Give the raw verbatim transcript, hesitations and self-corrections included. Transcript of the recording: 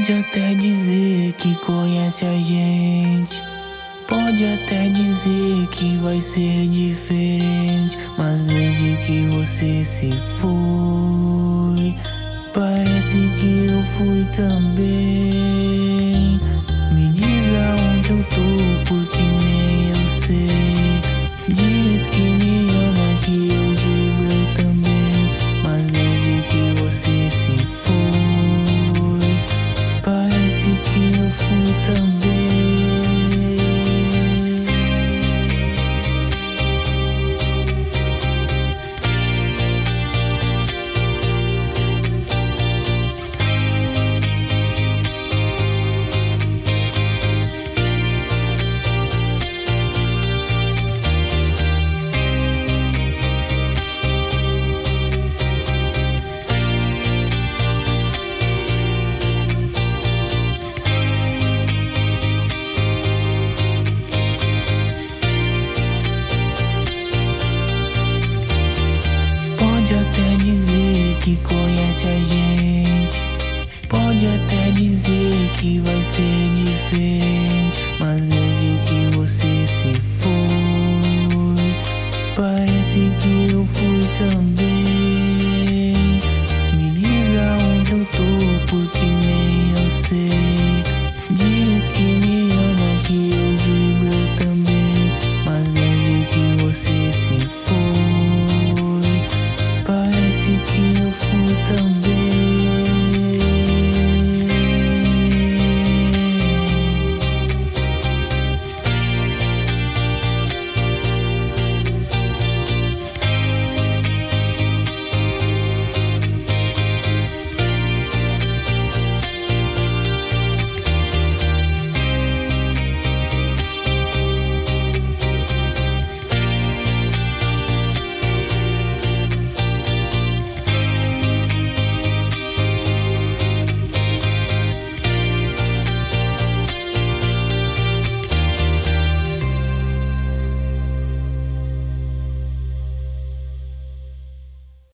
Pode até dizer que conhece a gente, pode até dizer que vai ser diferente, mas desde que você se foi, parece que eu fui também. Me diz aonde eu tô, porque nem eu sei. Diz que me ama, que eu digo eu também, mas desde que você se foi, parece que eu fui também. Pode até dizer que conhece a gente, pode até dizer que vai ser diferente, mas desde que você se foi, parece que eu fui também. Me diz aonde eu tô, porque nem